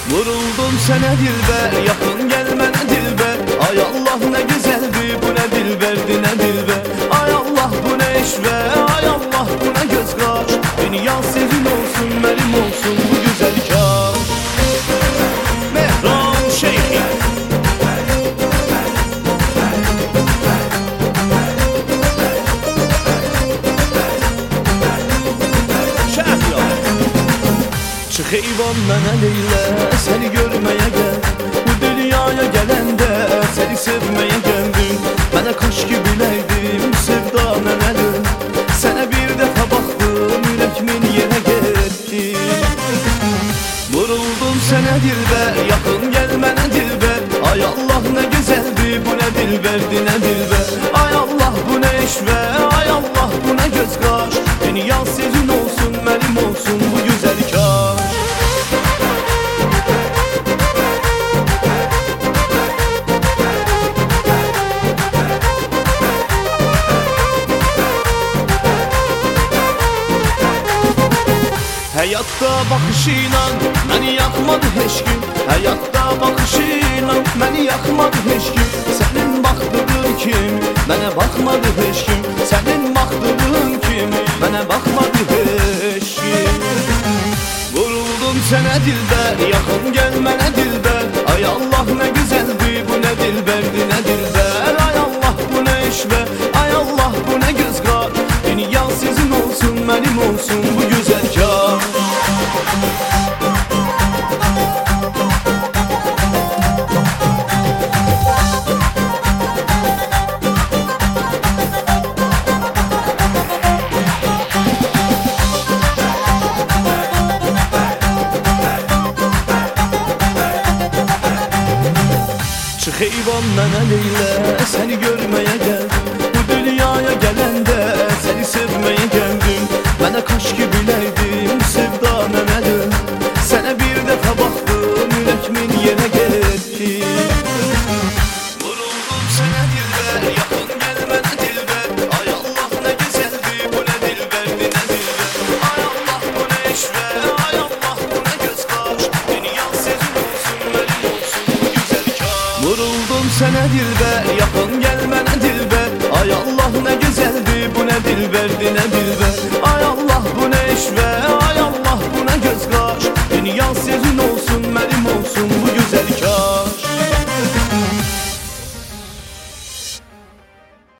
Vuruldum sənə dilbər, yaxın gəlmənə dilbər. Ay Allah nə gözəldir, bu nə dilbərdir, nə dilbər. Ay Allah bu nə eşvə, ay Allah bu nə göz qaş. Dünya sizin olsun, mənim olsun bu gözəl kaş. Mehran Şeyhi Çıx eyvan mənə Leyla, səni görməyə gəl. Bu dünyaya gələndə səni sevməyə gəldim. Mənə kaş ki biləydim, sevda nəmədir. Sənə bir dəfə baxdım, ürəkimin yerə getdi. Vuruldum sənə dilbər, yaxın gəl mənə dilbər. Ay Allah nə gözəldir, bu nə dilbərdir, nə dilbər. Ay Allah bu nə eşvə, ay Allah bu nə göz qaş. Dünya sizin olsun, mənim olsun bu gözəl kaş. Həyatda baxışıyla məni yaxmadı heç kim. Həyatda baxışıyla məni yaxmadı heç kim. Sənin baxdığın kimi mənə baxmadı heç kim. Sənin baxdığın kimi mənə baxmadı heç kim. Vuruldum sənə dilbər, yaxın gəl mənə dilbər. Ay Allah nə gözəldir, bu nə dilbərdir, nə dilbər. Ay Allah bu nə eşvə, ay Allah bu nə göz qaş. Dünya sizin olsun, mənim olsun bu gözəl kaş. Çıx eyvan mənə Leyla, səni görməyə gəl. Bu dünyaya gələndə səni sevməyə gəldim. Mənə kaş ki biləydim, sevda nəmədir. Sənə bir dəfə baxdım, ürəkimin yerə getdi. Vuruldum sənə dilbər, yaxın gəl mənə dilbər. Ay Allah nə gözəldir, bu nə dilbərdir, nə dilbər. Ay Allah bu nə eşvə, ay Allah bu nə göz qaş. Dünya sizin olsun, mənim olsun bu gözəl kaş. Vuruldum sənə dilbər, yaxın gəl mənə dilbər. Ay Allah nə gözəldir, bu nə dilbərdir, nə dilbər. Ay Allah bu nə eşvə.